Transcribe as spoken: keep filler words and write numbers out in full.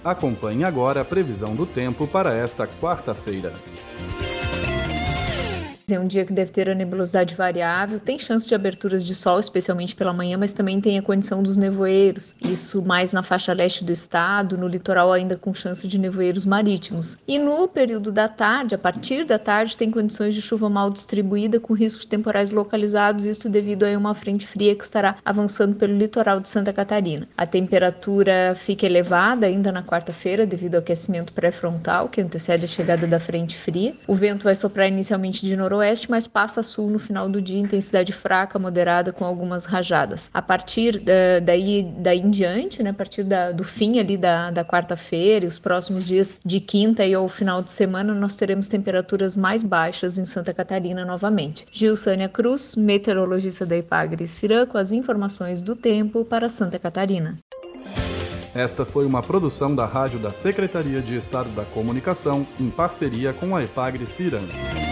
Acompanhe agora a previsão do tempo para esta quarta-feira. É um dia que deve ter a nebulosidade variável, tem chance de aberturas de sol, especialmente pela manhã, mas também tem a condição dos nevoeiros, isso mais na faixa leste do estado, no litoral ainda com chance de nevoeiros marítimos. E no período da tarde, a partir da tarde, tem condições de chuva mal distribuída com risco de temporais localizados, isto devido a uma frente fria que estará avançando pelo litoral de Santa Catarina. A temperatura fica elevada ainda na quarta-feira devido ao aquecimento pré-frontal que antecede a chegada da frente fria. O vento vai soprar inicialmente de noroeste, mas passa a sul no final do dia, intensidade fraca, moderada, com algumas rajadas. A partir da, daí, daí em diante, né, a partir da, do fim ali da, da quarta-feira e os próximos dias de quinta e ao final de semana, nós teremos temperaturas mais baixas em Santa Catarina novamente. Gilsânia Cruz, meteorologista da Ipagre-Cirã, com as informações do tempo para Santa Catarina. Esta foi uma produção da Rádio da Secretaria de Estado da Comunicação, em parceria com a Ipagre-Cirã.